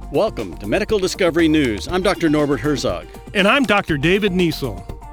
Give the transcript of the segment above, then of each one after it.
Welcome to Medical Discovery News. I'm Dr. Norbert Herzog. And I'm Dr. David Niesel.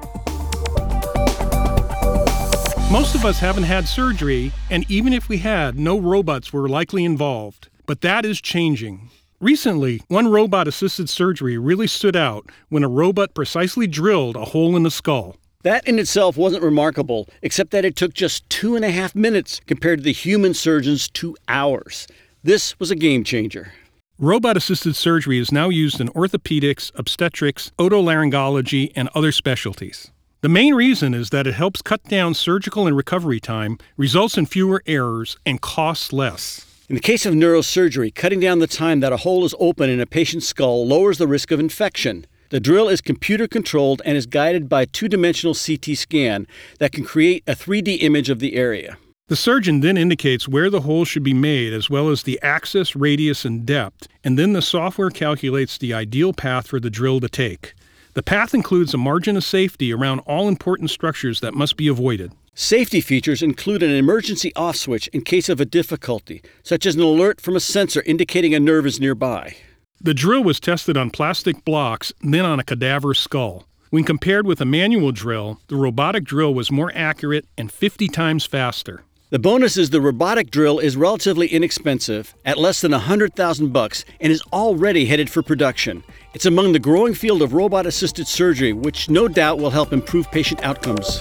Most of us haven't had surgery, and even if we had, no robots were likely involved. But that is changing. Recently, one robot-assisted surgery really stood out when a robot precisely drilled a hole in the skull. That in itself wasn't remarkable, except that it took just 2.5 minutes compared to the human surgeon's 2 hours. This was a game changer. Robot-assisted surgery is now used in orthopedics, obstetrics, otolaryngology, and other specialties. The main reason is that it helps cut down surgical and recovery time, results in fewer errors, and costs less. In the case of neurosurgery, cutting down the time that a hole is open in a patient's skull lowers the risk of infection. The drill is computer-controlled and is guided by a two-dimensional CT scan that can create a 3D image of the area. The surgeon then indicates where the hole should be made, as well as the axis, radius, and depth, and then the software calculates the ideal path for the drill to take. The path includes a margin of safety around all important structures that must be avoided. Safety features include an emergency off switch in case of a difficulty, such as an alert from a sensor indicating a nerve is nearby. The drill was tested on plastic blocks, then on a cadaver skull. When compared with a manual drill, the robotic drill was more accurate and 50 times faster. The bonus is the robotic drill is relatively inexpensive, at less than $100,000, and is already headed for production. It's among the growing field of robot-assisted surgery, which no doubt will help improve patient outcomes.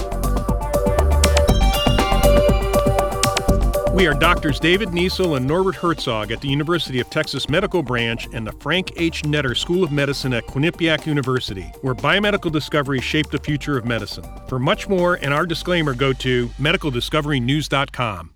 We are Doctors David Niesel and Norbert Herzog at the University of Texas Medical Branch and the Frank H. Netter School of Medicine at Quinnipiac University, where biomedical discovery shaped the future of medicine. For much more and our disclaimer, go to medicaldiscoverynews.com.